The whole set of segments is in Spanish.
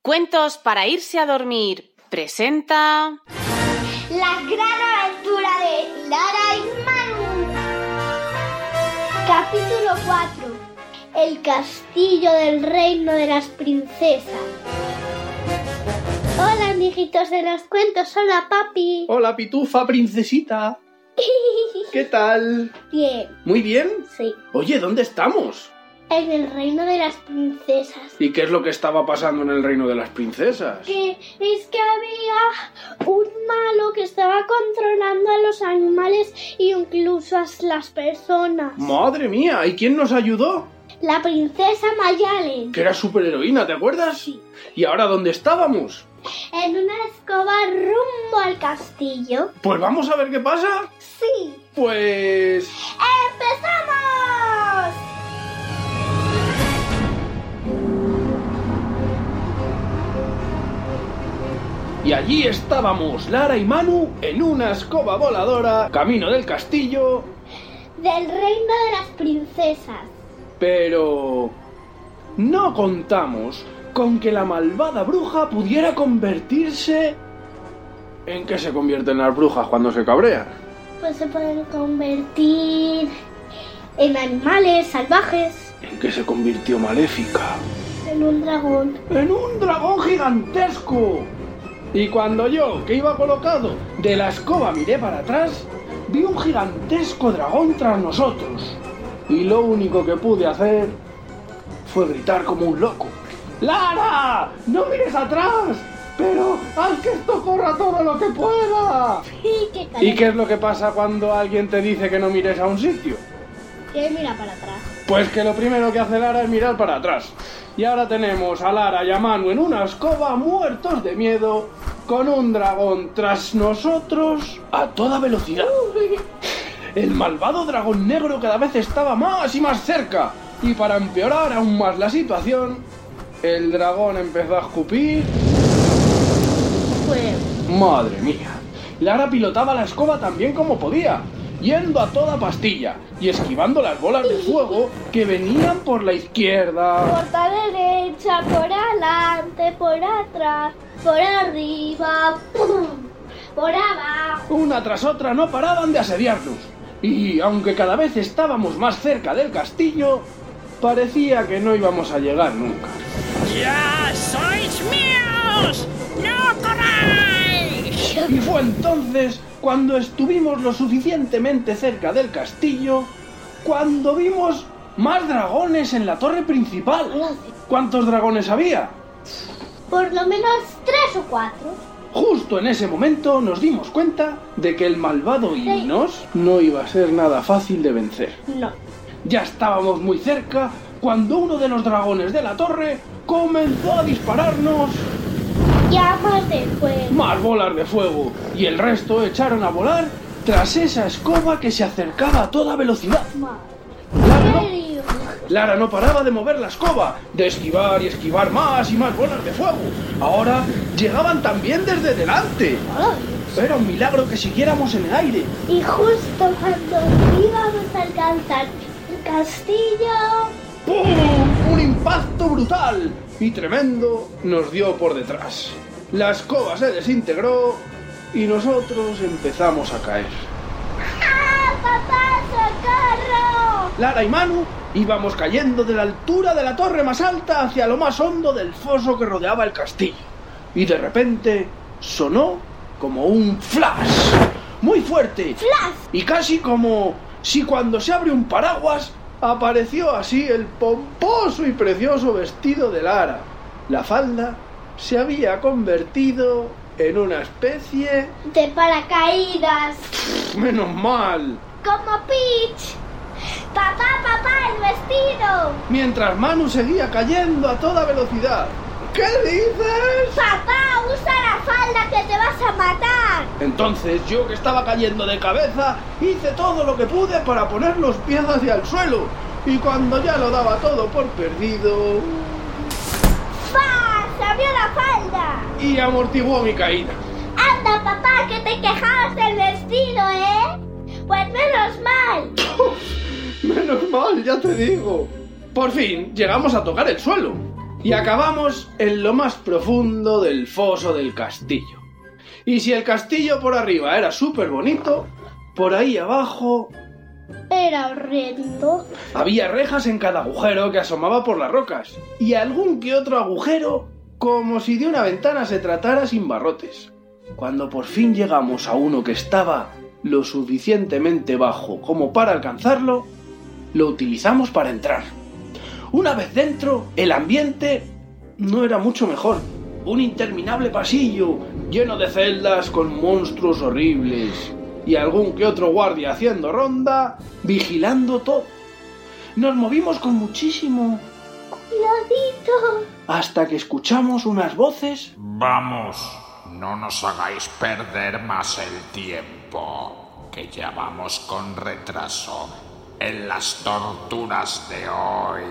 Cuentos para irse a dormir presenta... La gran aventura de Lara y Manu. Capítulo 4. El castillo del reino de las princesas. Hola, amiguitos de los cuentos. Hola, papi. Hola, Pitufa, princesita. ¿Qué tal? Bien. ¿Muy bien? Sí. Oye, ¿dónde estamos? En el reino de las princesas. ¿Y qué es lo que estaba pasando en el reino de las princesas? Que es que había un malo que estaba controlando a los animales y incluso a las personas. ¡Madre mía! ¿Y quién nos ayudó? La princesa Mayalen. Que era superheroína, ¿te acuerdas? Sí. ¿Y ahora dónde estábamos? En una escoba rumbo al castillo. Pues vamos a ver qué pasa. Sí. Pues... ¡Empezamos! Y allí estábamos, Lara y Manu, en una escoba voladora, camino del castillo... Del reino de las princesas. Pero... no contamos con que la malvada bruja pudiera convertirse... ¿En qué se convierten las brujas cuando se cabrean? Pues se pueden convertir en animales salvajes. ¿En qué se convirtió Maléfica? En un dragón. ¡En un dragón gigantesco! Y cuando yo, que iba colocado de la escoba, miré para atrás, vi un gigantesco dragón tras nosotros. Y lo único que pude hacer fue gritar como un loco. ¡Lara! ¡No mires atrás! ¡Pero haz que esto corra todo lo que pueda! ¿Y qué es lo que pasa cuando alguien te dice que no mires a un sitio? Que mira para atrás. Pues que lo primero que hace Lara es mirar para atrás. Y ahora tenemos a Lara y a Manu en una escoba, muertos de miedo, con un dragón tras nosotros a toda velocidad. El malvado dragón negro cada vez estaba más y más cerca. Y para empeorar aún más la situación, el dragón empezó a escupir... ¡Madre mía! Lara pilotaba la escoba tan bien como podía, yendo a toda pastilla y esquivando las bolas de fuego que venían por la izquierda, Por la derecha, por adelante, por atrás, por arriba, por abajo. una tras otra no paraban de asediarnos. Y aunque cada vez estábamos más cerca del castillo, parecía que no íbamos a llegar nunca. ¡Ya sois míos! ¡No corráis! Y fue entonces cuando estuvimos lo suficientemente cerca del castillo, cuando vimos más dragones en la torre principal. ¿Cuántos dragones había? Por lo menos 3 o 4. Justo en ese momento nos dimos cuenta de que el malvado Himnos no iba a ser nada fácil de vencer. No. Ya estábamos muy cerca cuando uno de los dragones de la torre comenzó a dispararnos Llamas de fuego. más bolas de fuego y el resto echaron a volar tras esa escoba que se acercaba a toda velocidad. Lara no paraba de mover la escoba, de esquivar y esquivar más y más bolas de fuego. Ahora llegaban también desde delante. Era un milagro que siguiéramos en el aire. Y justo cuando íbamos a alcanzar el castillo... ¡Pum! Un impacto brutal y tremendo nos dio por detrás. La escoba se desintegró y nosotros empezamos a caer. ¡Ah, papá, socorro! Lara y Manu íbamos cayendo de la altura de la torre más alta hacia lo más hondo del foso que rodeaba el castillo. Y de repente sonó como un flash, muy fuerte. ¡Flash! Y casi como si cuando se abre un paraguas apareció así el pomposo y precioso vestido de Lara. La falda se había convertido en una especie... De paracaídas. ¡Menos mal! Como Peach. Papá, el vestido. Mientras Manu seguía cayendo a toda velocidad. ¿Qué dices? Papá, usa la falda que te vas a matar. Entonces yo, que estaba cayendo de cabeza, hice todo lo que pude para poner los pies hacia el suelo. Y cuando ya lo daba todo por perdido... ¡Pah! ¡Se abrió la falda! Y amortiguó mi caída. Anda, papá, que te quejabas del vestido, ¿eh? Pues menos mal. Menos mal, ya te digo. Por fin llegamos a tocar el suelo. Y acabamos en lo más profundo del foso del castillo. Y si el castillo por arriba era súper bonito, por ahí abajo Era horrendo. había rejas en cada agujero que asomaba por las rocas, y algún que otro agujero como si de una ventana se tratara sin barrotes. Cuando por fin llegamos a uno que estaba lo suficientemente bajo como para alcanzarlo, lo utilizamos para entrar. Una vez dentro, el ambiente no era mucho mejor. Un interminable pasillo lleno de celdas con monstruos horribles y algún que otro guardia haciendo ronda, vigilando todo. Nos movimos con muchísimo Cuidadito. hasta que escuchamos unas voces. Vamos, no nos hagáis perder más el tiempo, que ya vamos con retraso en las torturas de hoy.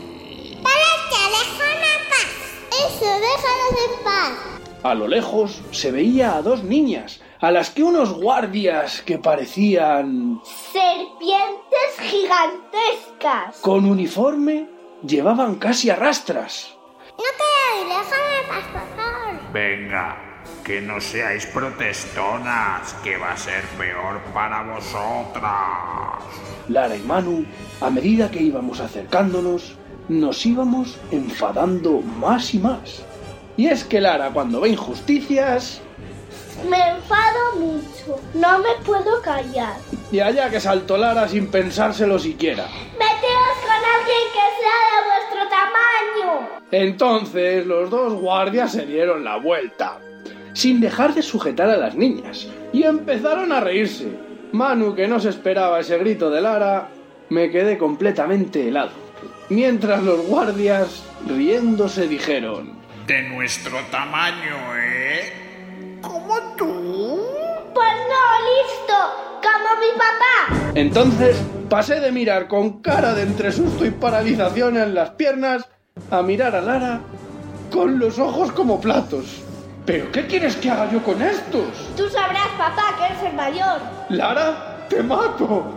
Eso, déjanos en paz. A lo lejos se veía a dos niñas, a las que unos guardias que parecían Serpientes gigantescas. con uniforme llevaban casi a rastras. Déjame en paz, por favor. Venga, que no seáis protestonas, que va a ser peor para vosotras. Lara y Manu, a medida que íbamos acercándonos, nos íbamos enfadando más y más. Y es que Lara, cuando ve injusticias, Me enfado mucho. No me puedo callar. y allá que saltó Lara sin pensárselo siquiera. Meteos con alguien que sea de vuestro tamaño. Entonces los dos guardias se dieron la vuelta, sin dejar de sujetar a las niñas, y empezaron a reírse. Manu, que no se esperaba ese grito de Lara, me quedé completamente helado. Mientras los guardias, riéndose, dijeron: De nuestro tamaño, ¿eh? ¿Como tú? Pues no, listo. Como mi papá. Entonces pasé de mirar con cara de entre susto y paralización en las piernas a mirar a Lara con los ojos como platos. ¿Pero qué quieres que haga yo con estos? Tú sabrás, papá, que eres el mayor. ¡Lara, te mato!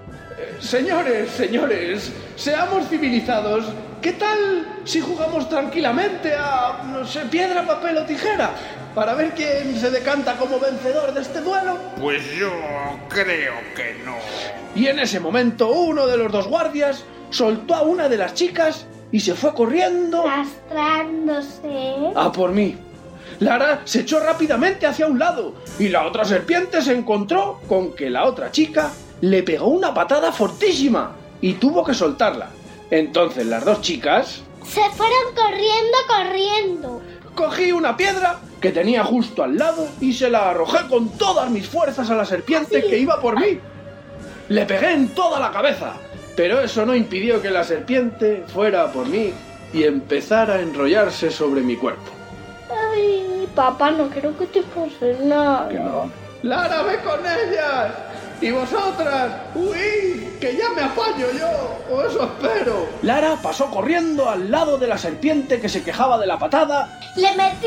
Señores, seamos civilizados. ¿Qué tal si jugamos tranquilamente a, no sé, piedra, papel o tijera? Para ver quién se decanta como vencedor de este duelo. Pues yo creo que no. Y en ese momento uno de los dos guardias soltó a una de las chicas y se fue corriendo Arrastrándose. a por mí. Lara se echó rápidamente hacia un lado y la otra serpiente se encontró con que la otra chica le pegó una patada fortísima y tuvo que soltarla. Entonces las dos chicas... Se fueron corriendo. Cogí una piedra que tenía justo al lado y se la arrojé con todas mis fuerzas a la serpiente que iba por mí. Le pegué en toda la cabeza, pero eso no impidió que la serpiente fuera por mí y empezara a enrollarse sobre mi cuerpo. Ay, papá, no quiero que te pase nada. ¡Lara, ve con ellas! ¡Y vosotras! ¡Huid! ¡Que ya me apaño yo! ¡O eso espero! Lara pasó corriendo al lado de la serpiente que se quejaba de la patada. Le metí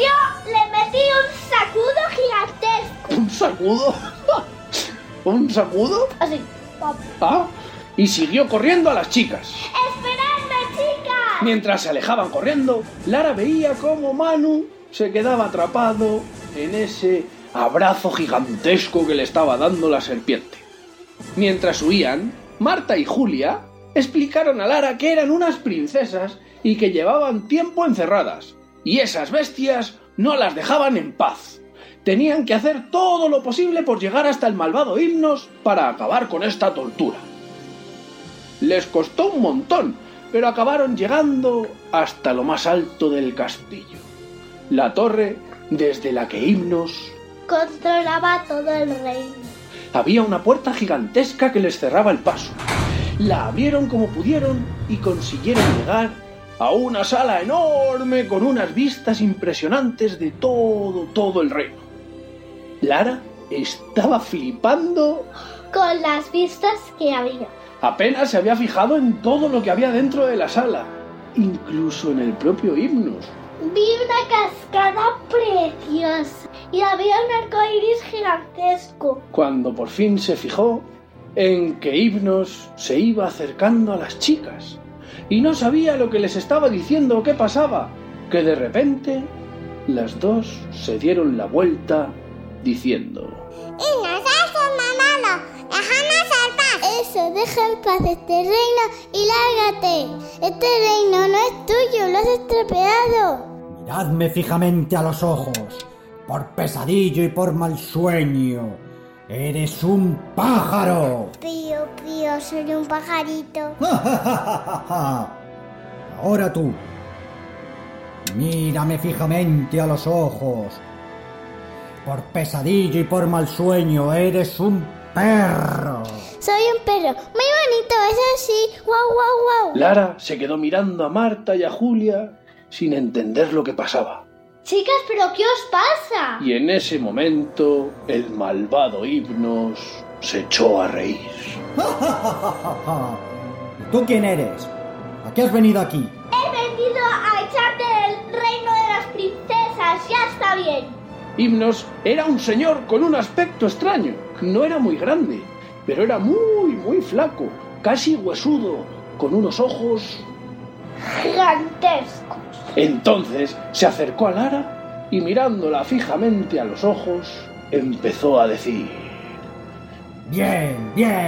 un sacudo gigantesco. ¿Un sacudo? ¿Un sacudo? Así, papá. Ah, y siguió corriendo a las chicas. ¡Esperadme, chicas! Mientras se alejaban corriendo, Lara veía cómo Manu se quedaba atrapado en ese abrazo gigantesco que le estaba dando la serpiente. Mientras huían, Marta y Julia explicaron a Lara que eran unas princesas y que llevaban tiempo encerradas, y esas bestias no las dejaban en paz. Tenían que hacer todo lo posible por llegar hasta el malvado Himnos para acabar con esta tortura. Les costó un montón, pero acabaron llegando hasta lo más alto del castillo, la torre desde la que Himnos Controlaba todo el reino. había una puerta gigantesca que les cerraba el paso. La abrieron como pudieron y consiguieron llegar a una sala enorme con unas vistas impresionantes de todo el reino. Lara estaba flipando. Con las vistas que había. Apenas se había fijado en todo lo que había dentro de la sala, incluso en el propio Himnos. Vi una cascada preciosa y había un arco iris gigantesco. Cuando por fin se fijó en que Himnos se iba acercando a las chicas. y no sabía lo que les estaba diciendo o qué pasaba, que de repente las dos se dieron la vuelta diciendo: Eso, deja en paz este reino y lárgate. Este reino no es tuyo, lo has estropeado. Miradme fijamente a los ojos, por pesadillo y por mal sueño. ¡Eres un pájaro! Pío, soy un pajarito. Ahora tú. Mírame fijamente a los ojos. Por pesadillo y por mal sueño, eres un perro. Soy un perro, muy bonito, es así. Guau, guau, guau. Lara se quedó mirando a Marta y a Julia sin entender lo que pasaba. Chicas, ¿pero qué os pasa? Y en ese momento el malvado Hipnos se echó a reír. ¿Y tú quién eres? ¿A qué has venido aquí? He venido a echarte del reino de las princesas, ya está bien. Hipnos era un señor con un aspecto extraño. No era muy grande, pero era muy flaco, casi huesudo, con unos ojos Gigantescos. Entonces se acercó a Lara y mirándola fijamente a los ojos, empezó a decir: Bien.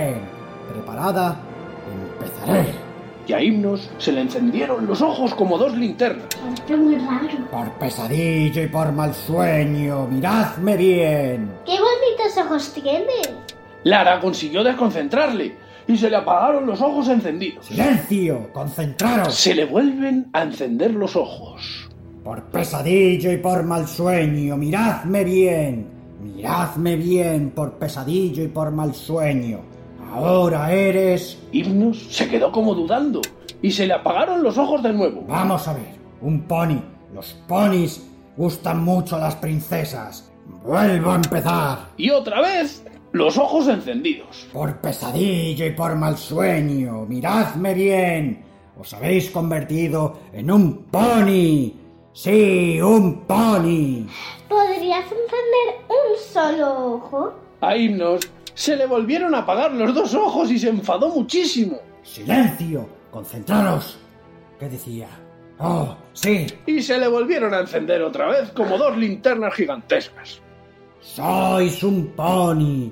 ¿Preparada? Empezaré. Y a Hipnos se le encendieron los ojos como dos linternas. Está muy raro. Por pesadillo y por mal sueño, miradme bien. ¡Qué bonitos ojos tiene! Lara consiguió desconcentrarle y se le apagaron los ojos encendidos. ¡Silencio! ¡Concentraros! Se le vuelven a encender los ojos. Por pesadillo y por mal sueño, miradme bien. Miradme bien, por pesadillo y por mal sueño. Ahora eres... Hipnos se quedó como dudando y se le apagaron los ojos de nuevo. Vamos a ver, un pony. Los ponis gustan mucho a las princesas. Vuelvo a empezar. Y otra vez, los ojos encendidos. Por pesadillo y por mal sueño, miradme bien. Os habéis convertido en un pony. Sí, un pony. ¿Podrías encender un solo ojo? A Hipnos se le volvieron a apagar los dos ojos y se enfadó muchísimo. ¡Silencio! ¡Concentraros! ¿Qué decía? ¡Oh, sí! Y se le volvieron a encender otra vez como dos linternas gigantescas. ¡Sois un pony!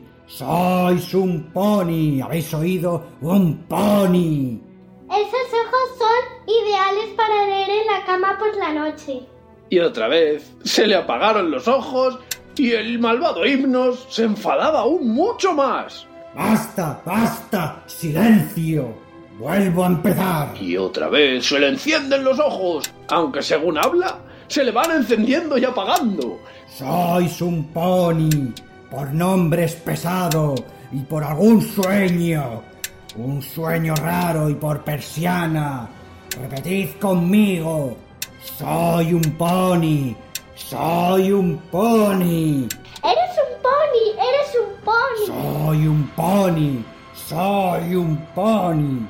¡Sois un pony! ¿Habéis oído? ¡Un pony! Esos ojos son ideales para leer en la cama por la noche. Y otra vez se le apagaron los ojos y el malvado Hipnos se enfadaba aún mucho más. ¡Basta! ¡Basta! ¡Silencio! ¡Vuelvo a empezar! Y otra vez se le encienden los ojos, aunque según habla, se le van encendiendo y apagando. Sois un pony, por nombres pesado y por algún sueño. Un sueño raro y por persiana. Repetid conmigo. Soy un pony. Soy un pony. ¡Eres un pony! ¡Eres un pony! Soy un pony. Soy un pony.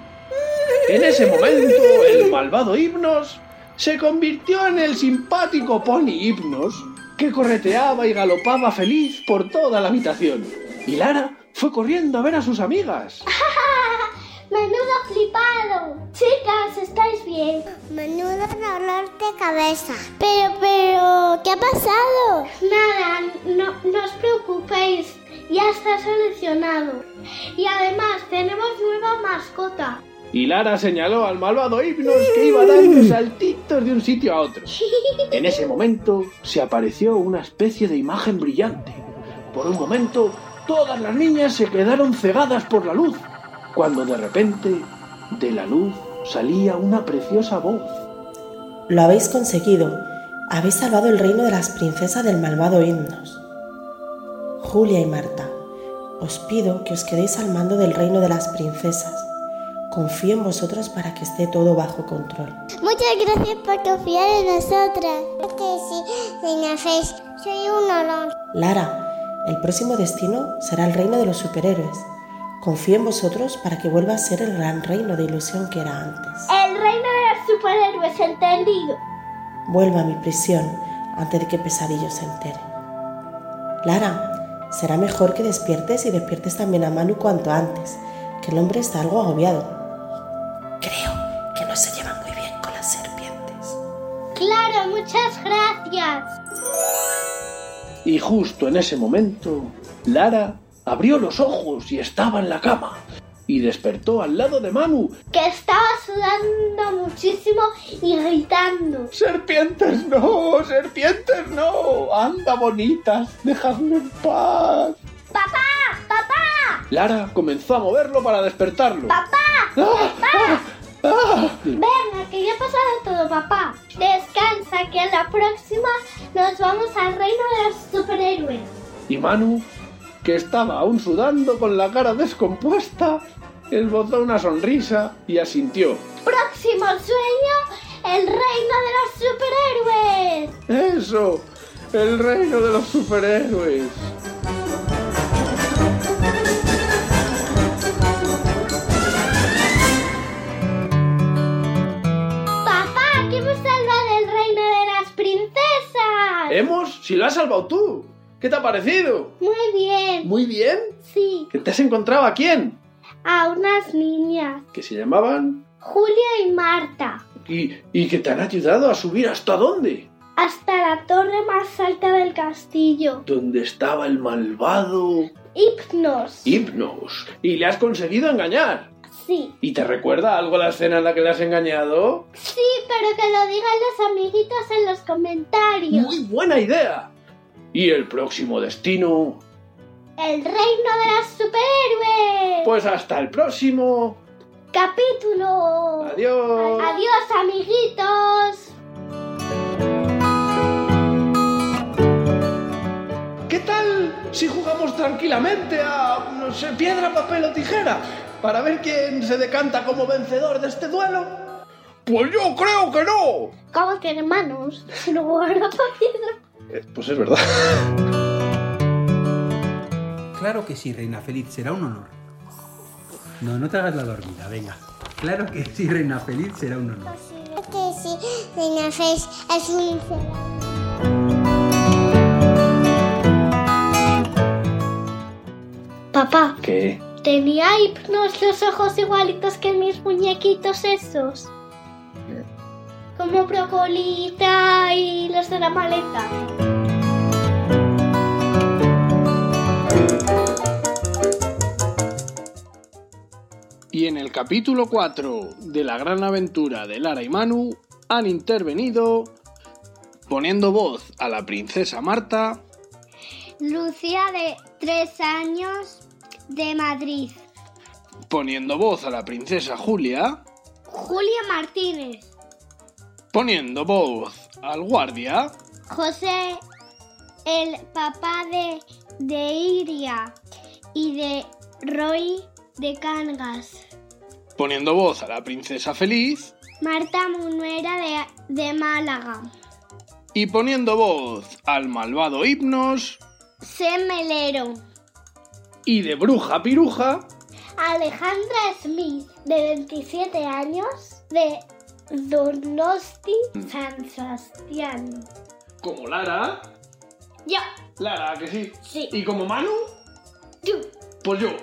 En ese momento, el malvado Hipnos se convirtió en el simpático pony Hipnos, que correteaba y galopaba feliz por toda la habitación. Y Lara fue corriendo a ver a sus amigas. ¡Menudo flipado! Chicas, ¿estáis bien? Menudo dolor de cabeza. Pero, ¿qué ha pasado? Nada, no os preocupéis. Ya está solucionado. Y además, tenemos nueva mascota. Y Lara señaló al malvado Hipnos que iba dando saltitos de un sitio a otro. En ese momento se apareció una especie de imagen brillante. Por un momento, todas las niñas se quedaron cegadas por la luz, cuando de repente, de la luz salía una preciosa voz. Lo habéis conseguido. Habéis salvado el reino de las princesas del malvado Hipnos. Julia y Marta, os pido que os quedéis al mando del reino de las princesas. Confío en vosotros para que esté todo bajo control. Muchas gracias por confiar en nosotras. Si me hacéis, soy un honor. Lara, el próximo destino será el reino de los superhéroes. Confío en vosotros para que vuelva a ser el gran reino de ilusión que era antes. El reino de los superhéroes, entendido. Vuelva a mi prisión antes de que Pesadillo se entere. Lara, será mejor que despiertes y despiertes también a Manu cuanto antes, que el hombre está algo agobiado. Creo que no se Muchas gracias. Y justo en ese momento, Lara abrió los ojos y estaba en la cama. Y despertó al lado de Manu. Que estaba sudando muchísimo y gritando. ¡Serpientes no! ¡Serpientes no! ¡Anda, bonitas! ¡Dejadme en paz! ¡Papá! ¡Papá! Lara comenzó a moverlo para despertarlo. ¡Papá! Venga, que ya ha pasado todo, papá. Descansa, que a la próxima nos vamos al reino de los superhéroes. Y Manu, que estaba aún sudando con la cara descompuesta, esbozó una sonrisa y asintió. Próximo sueño, el reino de los superhéroes. ¡Eso! ¡El reino de los superhéroes! Papá, que hemos salvado el reino de las princesas. ¿Hemos? ¡Si lo has salvado tú! ¿Qué te ha parecido? Muy bien. ¿Muy bien? Sí. ¿Que te has encontrado a quién? A unas niñas. ¿Que se llamaban? Julia y Marta. ¿Y que te han ayudado a subir hasta dónde? Hasta la torre más alta del castillo. ¿Dónde estaba el malvado? Hypnos. Hypnos. ¿Y le has conseguido engañar? Sí. ¿Y te recuerda algo la escena en la que le has engañado? Sí, pero que lo digan los amiguitos en los comentarios. ¡Muy buena idea! ¿Y el próximo destino? El reino de los superhéroes. Pues hasta el próximo capítulo. Adiós. Adiós, amiguitos. ¿Qué tal si jugamos tranquilamente a, no sé, piedra, papel o tijera? Para ver quién se decanta como vencedor de este duelo. Pues yo creo que no. ¿Cómo que hermanos? No guardo piedra. Pues es verdad. Claro que sí, Reina Feliz, será un honor. No te hagas la dormida, venga. Claro que sí, Reina Feliz, será un honor. Que sí, Reina Feliz, es un Papá. ¿Qué? ¿Tenía Hypnos los ojos igualitos que mis muñequitos esos? Como Brocolita y los de la maleta. Y en el capítulo 4 de la gran aventura de Lara y Manu han intervenido, poniendo voz a la princesa Marta, Lucía, de 3 años, de Madrid. Poniendo voz a la princesa Julia, Julia Martínez. Poniendo voz al guardia, José, el papá de Iria y de Roy de Cangas. Poniendo voz a la princesa Feliz, Marta Munuera de Málaga. Y poniendo voz al malvado Hypnos, Melero. Y de bruja piruja, Alejandra Smith, de 27 años, de Donosti, San Sebastián. como Lara. Yo. Lara, que sí. Sí. ¿Y como Manu? Tú. Pues yo.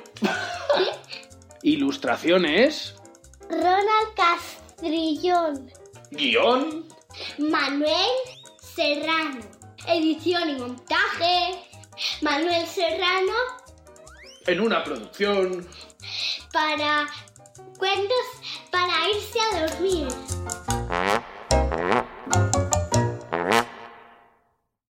Ilustraciones. Ronald Castrillón. Guión. Manuel Serrano. Edición y montaje. Manuel Serrano. En una producción Para cuentos para irse a dormir.